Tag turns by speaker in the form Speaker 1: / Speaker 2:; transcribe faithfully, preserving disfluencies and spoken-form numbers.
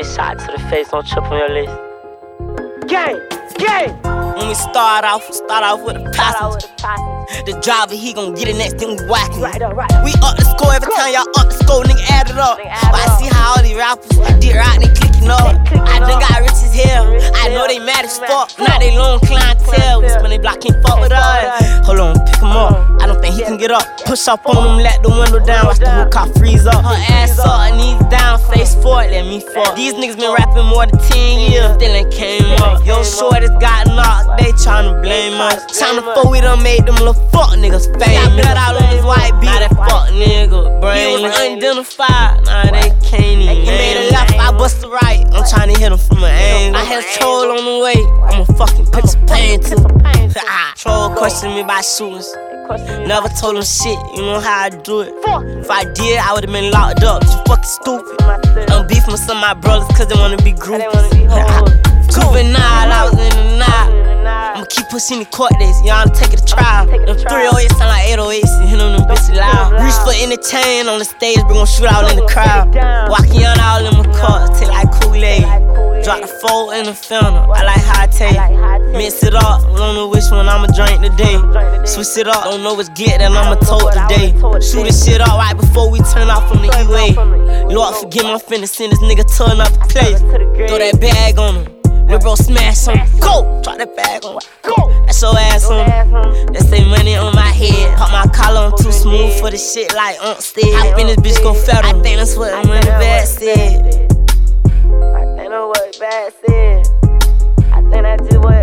Speaker 1: face, shot to the face, don't trip on your list. Gang, gang.
Speaker 2: When we start off, start off with a passenger. The driver, he gon' get it next, then we whackin'.
Speaker 1: Right up, right.
Speaker 2: We up the score every time y'all up the score, nigga add it up. But I see how all these rappers did right, they clicking up. I done got rich as hell. I know they mad as fuck. Now they long clientele. When they block can't fuck with us. Hold on, pick him up. I don't think he can get up. Push up on him, let the window down. Watch the whole car freeze up. Her ass up, her knees down, face forward, let me fuck. These niggas been rapping more than ten years, still ain't came up. Yo, shorties got knocked, they tryna blame us. Time before we done made them little fuck niggas famous. Got blood out on his white beat. Now that fuck nigga brain. He was unidentified, nah they can't even. He made a left, I bust a right. I'm tryna hit him from an angle. I had a troll on the way, I'ma fucking put some pain to him. Troll questioned me about shootings. Never told him shit, you know how I do it. If I did, I would've been locked up. You fucking stupid. I'm beefing with some of my brothers cause they wanna be groupies. Juvenile, I was in the night. I'ma keep pushing the court days, y'all take it to trial. Them three oh eight sound like eight oh eights and hit on them bitches loud. Reach for any chain on the stage, we gon' shoot out in the crowd. Walking on all in my cars, take like Kool-Aid. Drop the four in the Fanta, I like high taste. Mix it up, don't know which one I'ma drink today. Switch it up, don't know which get that I'ma tote today. Shoot this shit up right before we turn off from the E-way. Lord forgive me, I'm finna send this nigga to another place. Throw that bag on him. Lil' bro smash on him, go! Drop that bag on him, go! That's your ass on him. That say money on my head. Pop my collar on too smooth for the shit like Umpstead. I think this bitch go federal. I think that's what I'm in the bad said.
Speaker 1: I think that's what bad said. I think that's just what